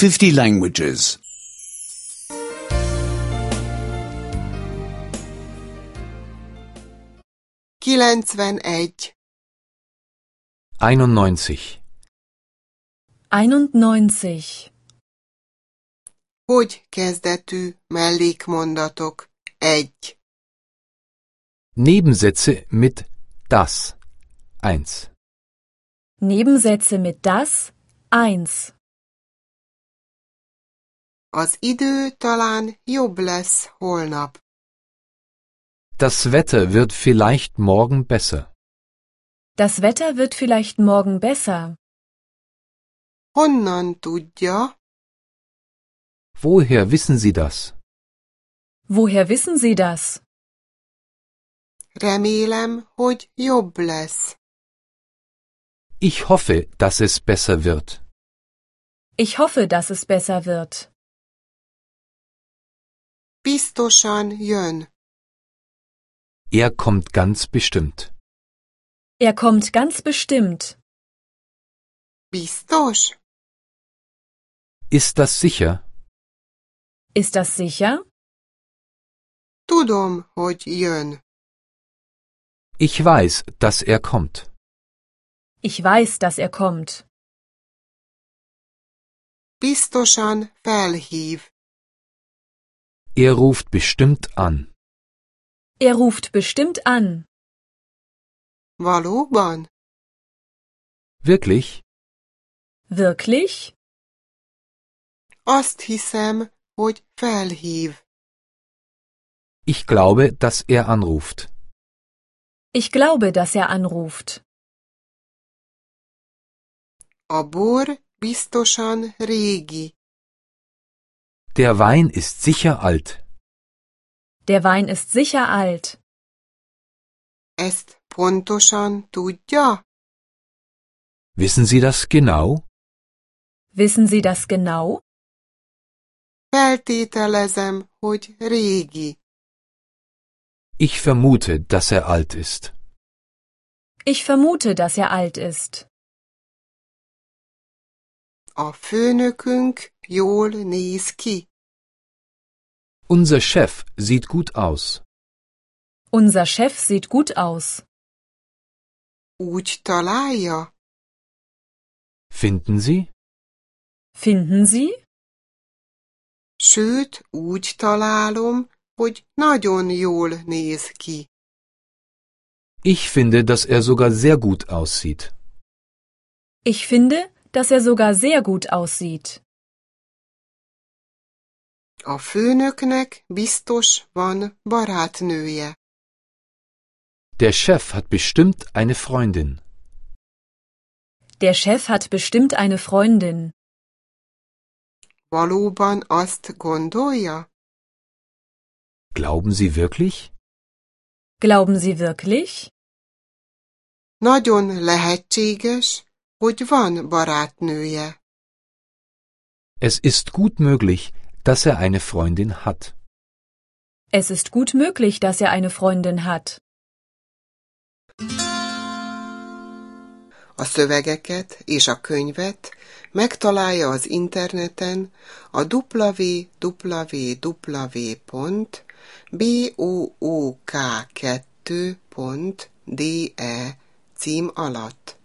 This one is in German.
50 languages. 91. 91. 91. Hogy kezdetű mellékmondatok? 1. Nebensätze mit das. 1. Nebensätze mit das. 1. Az idő talán jobb lesz holnap. Das Wetter wird vielleicht morgen besser. Das Wetter wird vielleicht morgen besser. Honnan tudja? Woher wissen Sie das? Woher wissen Sie das? Remélem, hogy jobb lesz. Ich hoffe, dass es besser wird. Ich hoffe, dass es besser wird. Biztosan jön. Er kommt ganz bestimmt. Er kommt ganz bestimmt. Biztos? Ist das sicher? Ist das sicher? Tudom, hogy jön. Ich weiß, dass er kommt. Ich weiß, dass er kommt. Biztosan felhív. Er ruft bestimmt an. Er ruft bestimmt an. Valóban? Wirklich? Wirklich? Azt hiszem, hogy felhív. Ich glaube, dass er anruft. Ich glaube, dass er anruft. A bor biztosan régi. Der Wein ist sicher alt. Der Wein ist sicher alt. Ezt pontosan tudja? Wissen Sie das genau? Wissen Sie das genau? Feltételezem, hogy régi. Ich vermute, dass er alt ist. Ich vermute, dass er alt ist. A főnökünk jól néz ki. Unser Chef sieht gut aus. Unser Chef sieht gut aus. Úgy találja? Finden Sie? Finden Sie? Sőt, úgy találom, hogy nagyon jól néz ki. Ich finde, dass er sogar sehr gut aussieht. Ich finde, dass er sogar sehr gut aussieht. A főnöknek biztos van barátnője. Der Chef hat bestimmt eine Freundin. Der Chef hat bestimmt eine Freundin. Valóban azt gondolja? Glauben Sie wirklich? Glauben Sie wirklich? Nagyon lehetséges, hogy van barátnője. Es ist gut möglich, dass er eine Freundin hat. Es ist gut möglich, dass er eine Freundin hat. A szövegeket és a könyvet megtalálja az interneten a www.book2.de cím alatt.